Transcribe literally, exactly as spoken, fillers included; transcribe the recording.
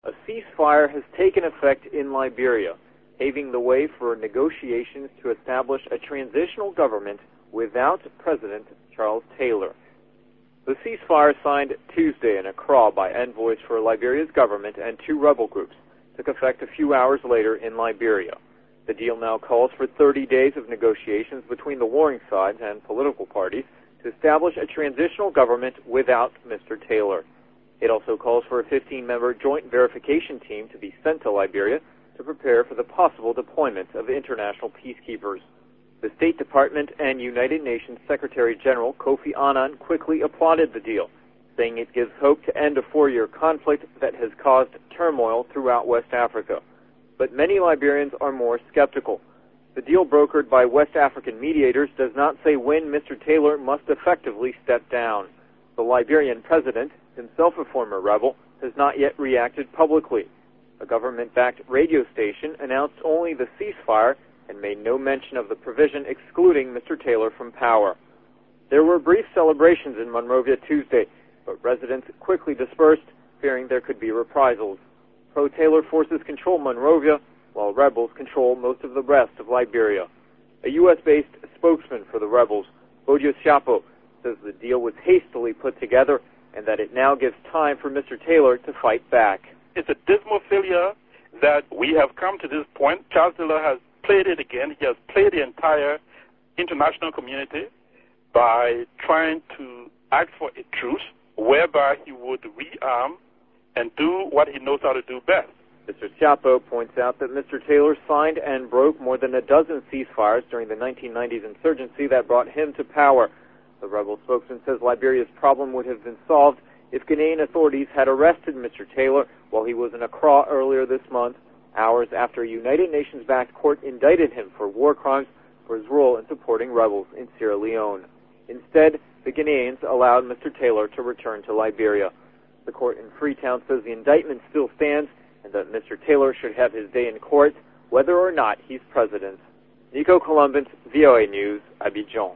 A ceasefire has taken effect in Liberia, paving the way for negotiations to establish a transitional government without President Charles Taylor. The ceasefire signed Tuesday in Accra by envoys for Liberia's government and two rebel groups took effect a few hours later in Liberia. The deal now calls for thirty days of negotiations between the warring sides and political parties to establish a transitional government without Mister Taylor. It also calls for a fifteen-member joint verification team to be sent to Liberia to prepare for the possible deployment of international peacekeepers. The State Department and United Nations Secretary General Kofi Annan quickly applauded the deal, saying it gives hope to end a four-year conflict that has caused turmoil throughout West Africa. But many Liberians are more skeptical. The deal brokered by West African mediators does not say when Mister Taylor must effectively step down. The Liberian president, himself a former rebel, has not yet reacted publicly. A government-backed radio station announced only the ceasefire and made no mention of the provision excluding Mister Taylor from power. There were brief celebrations in Monrovia Tuesday, but residents quickly dispersed, fearing there could be reprisals. Pro-Taylor forces control Monrovia, while rebels control most of the rest of Liberia. A U S-based spokesman for the rebels, Bodio Siapo, says the deal was hastily put together and that it now gives time for Mister Taylor to fight back. It's a dismal failure that we have come to this point. Charles Taylor has played it again. He has played the entire international community by trying to ask for a truce whereby he would rearm and do what he knows how to do best. Mister Siapo points out that Mister Taylor signed and broke more than a dozen ceasefires during the nineteen nineties insurgency that brought him to power. The rebel spokesman says Liberia's problem would have been solved if Ghanaian authorities had arrested Mister Taylor while he was in Accra earlier this month, hours after a United Nations-backed court indicted him for war crimes for his role in supporting rebels in Sierra Leone. Instead, the Ghanaians allowed Mister Taylor to return to Liberia. The court in Freetown says the indictment still stands and that Mister Taylor should have his day in court, whether or not he's president. Nico Columbus, V O A News, Abidjan.